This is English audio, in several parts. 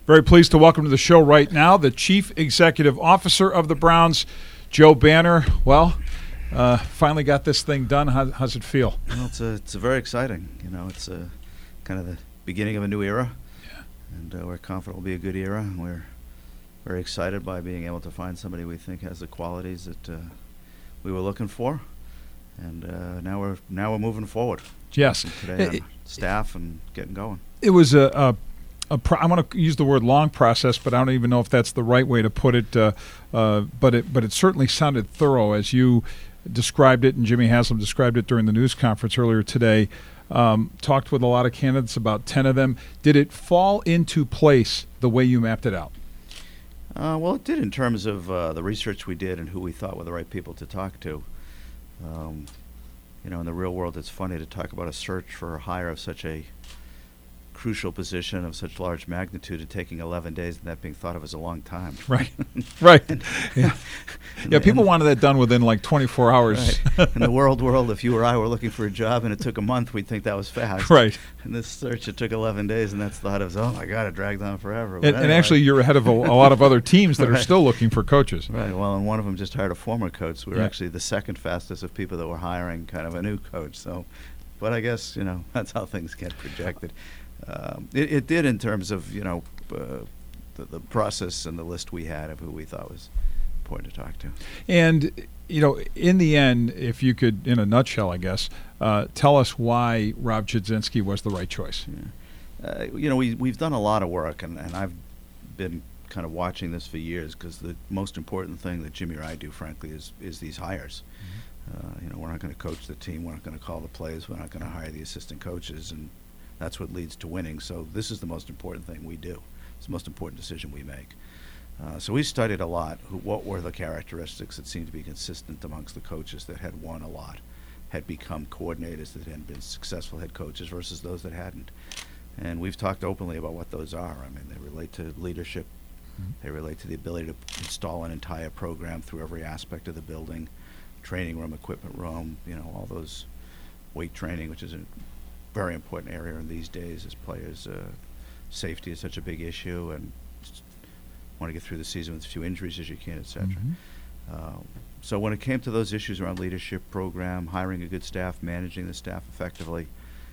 Very pleased to welcome to the show right now the Chief Executive Officer of the Browns, Joe Banner. Well, finally got this thing done. How's it feel? Well, it's very exciting. It's kind of the beginning of a new era, and we're confident it'll be a good era. And we're very excited by being able to find somebody we think has the qualities that we were looking for, and now we're moving forward. Yes, today on staff and getting going. It was I want to use the word long process, but I don't even know if that's the right way to put it. But it certainly sounded thorough as you described it, and Jimmy Haslam described it during the news conference earlier today. Talked with a lot of candidates, about 10 of them. Did it fall into place the way you mapped it out? Well, it did in terms of the research we did and who we thought were the right people to talk to. In the real world, it's funny to talk about a search for a hire of such a crucial position of such large magnitude and taking 11 days and that being thought of as a long time. Right, right. Yeah, people wanted that done within like 24 hours. Right. In the world, if you or I were looking for a job and it took a month, we'd think that was fast. Right. In this search, it took 11 days, and that's thought of, oh my God, it dragged on forever. And actually, you're ahead of a lot of other teams that are still looking for coaches. Right, well, and one of them just hired a former coach. So we were actually the second fastest of people that were hiring kind of a new coach. So, but I guess, that's how things get projected. It did in terms of, the process and the list we had of who we thought was important to talk to. And, in the end, if you could, in a nutshell, I guess, tell us why Rob Chudzinski was the right choice. Yeah. We've done a lot of work, and I've been kind of watching this for years because the most important thing that Jimmy or I do, frankly, is these hires. Mm-hmm. We're not going to coach the team. We're not going to call the plays. We're not going to hire the assistant coaches, and that's what leads to winning. So this is the most important thing we do. It's the most important decision we make. So we studied a lot. What were the characteristics that seemed to be consistent amongst the coaches that had won a lot, had become coordinators that had been successful head coaches versus those that hadn't. And we've talked openly about what those are. I mean, they relate to leadership. Mm-hmm. They relate to the ability to install an entire program through every aspect of the building, training room, equipment room, all those weight training, which is a very important area in these days as players. Safety is such a big issue, and want to get through the season with as few injuries as you can, et cetera. Mm-hmm. So when it came to those issues around leadership program, hiring a good staff, managing the staff effectively,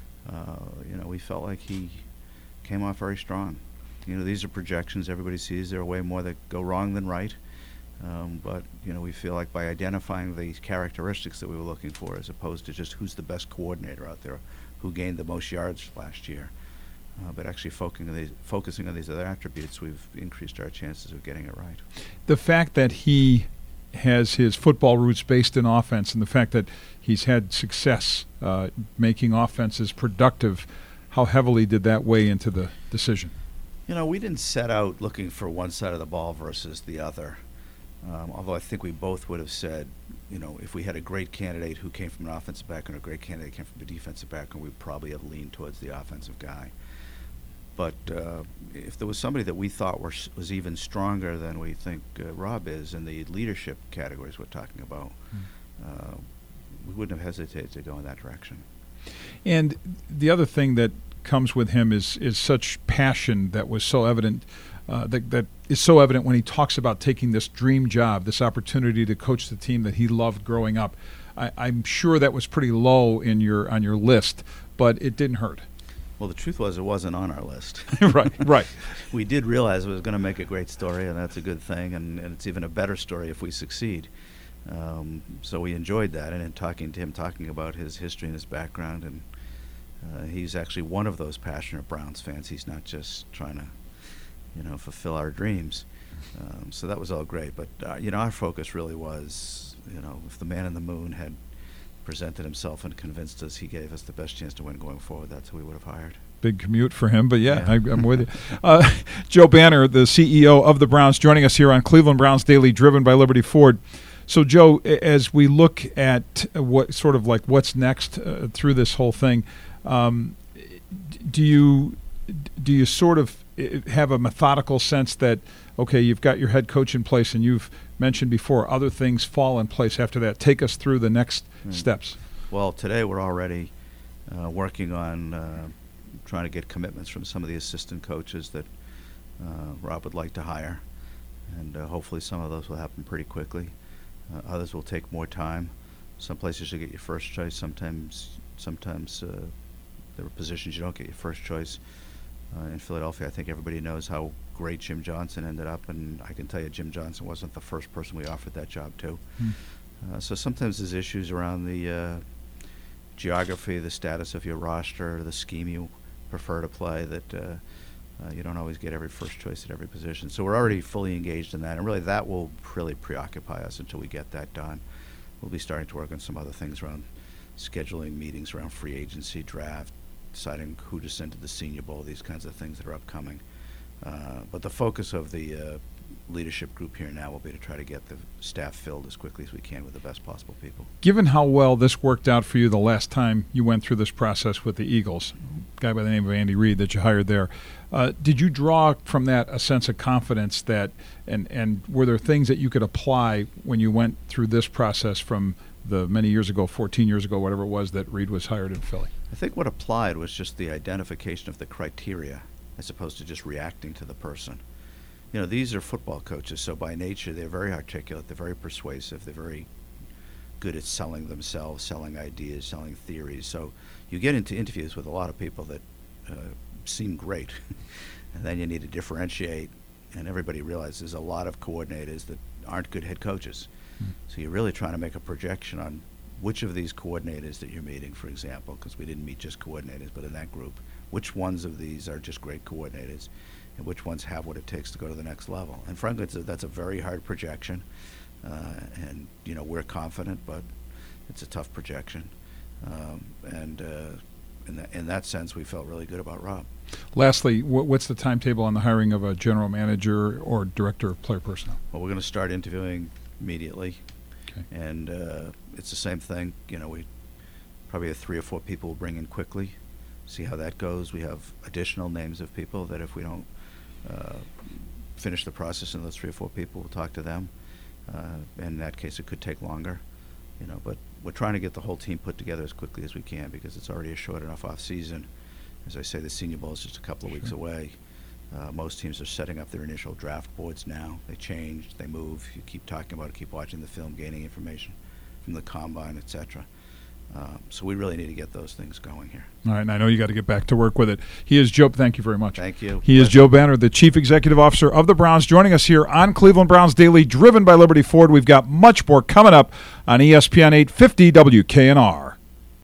we felt like he came off very strong. These are projections. Everybody sees there are way more that go wrong than right. But we feel like by identifying these characteristics that we were looking for, as opposed to just who's the best coordinator out there, who gained the most yards last year, but actually focusing on these other attributes, we've increased our chances of getting it right. The fact that he has his football roots based in offense, and the fact that he's had success making offenses productive, how heavily did that weigh into the decision? We didn't set out looking for one side of the ball versus the other. Although I think we both would have said, if we had a great candidate who came from an offensive background, a great candidate who came from a defensive background, we'd probably have leaned towards the offensive guy. But if there was somebody that we thought was even stronger than we think Rob is in the leadership categories we're talking about, we wouldn't have hesitated to go in that direction. And the other thing that comes with him is such passion that was so evident. That is so evident when he talks about taking this dream job, this opportunity to coach the team that he loved growing up. I'm sure that was pretty low on your list, but it didn't hurt. Well, the truth was it wasn't on our list. Right. We did realize it was going to make a great story, and that's a good thing, and it's even a better story if we succeed. So we enjoyed that, and in talking to him, talking about his history and his background, and he's actually one of those passionate Browns fans. He's not just trying to fulfill our dreams. So that was all great. But, our focus really was, if the man in the moon had presented himself and convinced us he gave us the best chance to win going forward, that's who we would have hired. Big commute for him, but yeah. I'm with you. Joe Banner, the CEO of the Browns, joining us here on Cleveland Browns Daily, driven by Liberty Ford. So, Joe, as we look at what's next through this whole thing, do you sort of have a methodical sense that, okay, you've got your head coach in place, and you've mentioned before other things fall in place after that? Take us through the next steps. Well, today we're already working on trying to get commitments from some of the assistant coaches that Rob would like to hire, and hopefully some of those will happen pretty quickly. Others will take more time. Some places you get your first choice. Sometimes there are positions you don't get your first choice. In Philadelphia, I think everybody knows how great Jim Johnson ended up, and I can tell you Jim Johnson wasn't the first person we offered that job to. So sometimes there's issues around the geography, the status of your roster, the scheme you prefer to play that you don't always get every first choice at every position. So we're already fully engaged in that, and really that will really preoccupy us until we get that done. We'll be starting to work on some other things around scheduling meetings around free agency, draft, deciding who to send to the Senior Bowl, these kinds of things that are upcoming. But the focus of the leadership group here now will be to try to get the staff filled as quickly as we can with the best possible people. Given how well this worked out for you the last time you went through this process with the Eagles, a guy by the name of Andy Reid that you hired there, did you draw from that a sense of confidence that, and were there things that you could apply when you went through this process from the many years ago, 14 years ago, whatever it was, that Reid was hired in Philly? I think what applied was just the identification of the criteria as opposed to just reacting to the person. You know, these are football coaches, so by nature they're very articulate, they're very persuasive, they're very good at selling themselves, selling ideas, selling theories. So you get into interviews with a lot of people that seem great, and then you need to differentiate, and everybody realizes there's a lot of coordinators that aren't good head coaches. So you're really trying to make a projection on which of these coordinators that you're meeting, for example, because we didn't meet just coordinators, but in that group, which ones of these are just great coordinators, and which ones have what it takes to go to the next level. And frankly, that's a very hard projection, and you know, we're confident, but it's a tough projection. In that sense, we felt really good about Rob. Lastly, what's the timetable on the hiring of a general manager or director of player personnel? Well, we're going to start interviewing immediately. Okay. And it's the same thing. You know, we probably have 3 or 4 people we'll bring in quickly, see how that goes. We have additional names of people that if we don't finish the process in those 3 or 4 people, we'll talk to them. In that case, it could take longer, you know, but we're trying to get the whole team put together as quickly as we can because it's already a short enough off season. As I say, the Senior Bowl is just a couple of weeks away. Most teams are setting up their initial draft boards now. They change, they move. You keep talking about it, keep watching the film, gaining information from the combine, etc. So we really need to get those things going here. All right, and I know you got to get back to work with it. He is Joe. Thank you very much. Thank you. He is Joe Banner, the Chief Executive Officer of the Browns, joining us here on Cleveland Browns Daily, driven by Liberty Ford. We've got much more coming up on ESPN 850 WKNR.